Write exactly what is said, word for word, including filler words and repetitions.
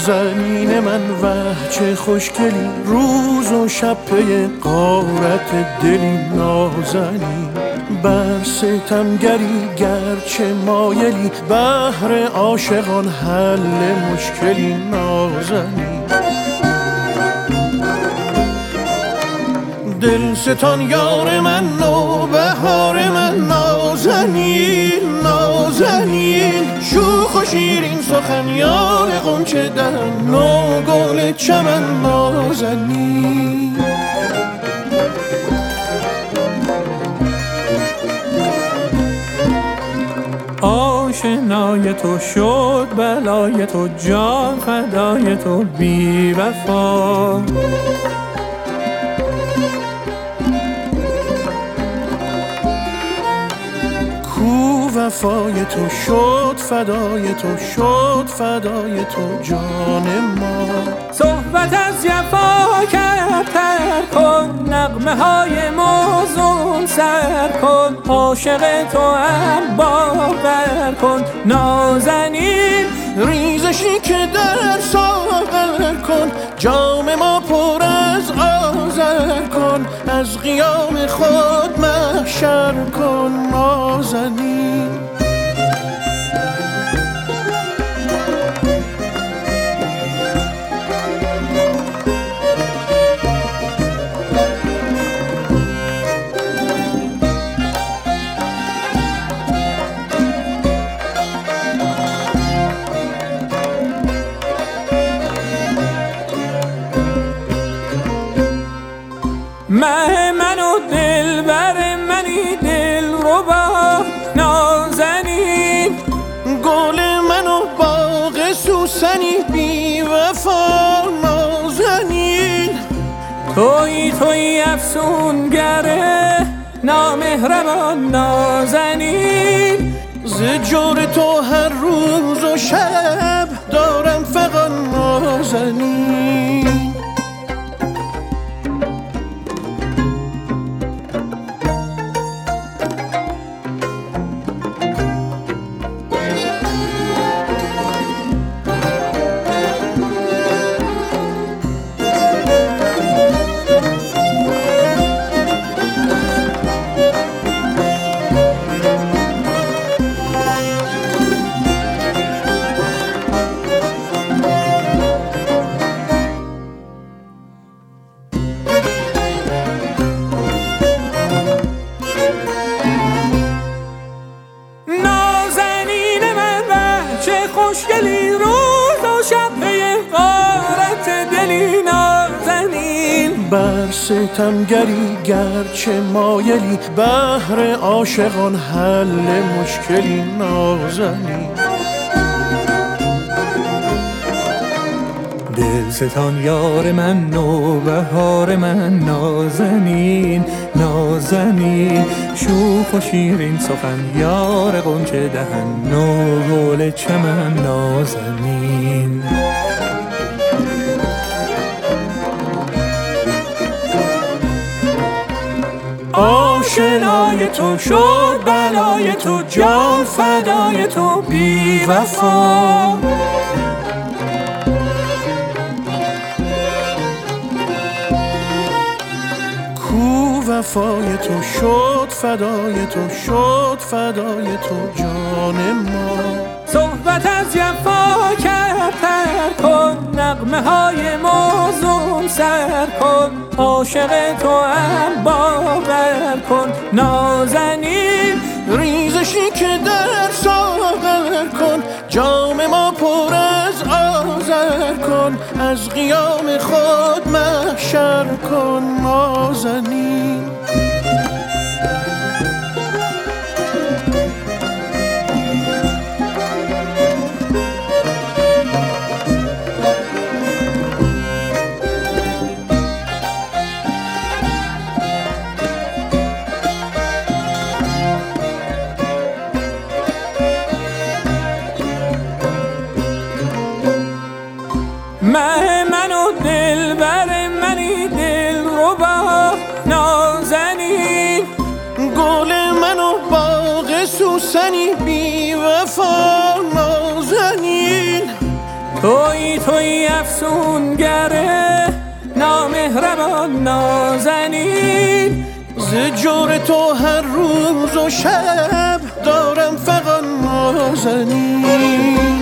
نازنین من وه چه خوشگلی، روز و شب پی غارت دلی. نازنین بر ستمگری گرچه مایلی، بهر عاشقان حل مشکلی. نازنین دل ستان یار من، نوبهار من. نازنین نازنین شوخ و شیرین سخن، یار غنچه دهن نو گل چمن. نازنین آشنای تو شد بلای تو، جان فدای تو بی وفا. وفای تو شد فدای تو، شد فدای تو جان ما. صحبت از جفا کرد تر کن، نغمه های موزون سر کن. عاشق تو هم باور کن. نازنین ریزشی که در ساغر کن، جام ما پر از آذر کن. از قیام خود محشر کن. نازنین مه من و دل بر منی دل ربا. نازنین گل من و باغ سوسنی بی وفا. نازنین توی توی افسونگره نامهربان. نازنین ز جور تو هر روز و شب دارم فغان. نازنین خوشگلی، روز و شب پی غارت دلی. نازنین بر ستمگری گرچه مایلی، بهر عاشقان حل مشکلی. نازنین دل ستان یار من، نوبهار من. نازنین نازنین شوخ و شیرین سخن، یار غنچه دهن نو گل چمن. نازنین آشنای تو شد بلای تو، جان فدای تو بی وفا. وفای تو شد فدای تو، شد فدای تو جان ما. صحبت از جفا کرد تر کن، نغمه های موزون سر کن. عاشق تو هم باور کن. نازنین ریزشی که در ساغر کن، جام ما پر از آذر کن. از قیام خود محشر کن. نازنین مه من و دل بر منی دل ربا. نازنین گل من و باغ سوسنی بی وفا. نازنین توی توی افسونگره نامهربان نازنین، ز جور تو هر روز و شب دارم فقط نازنین.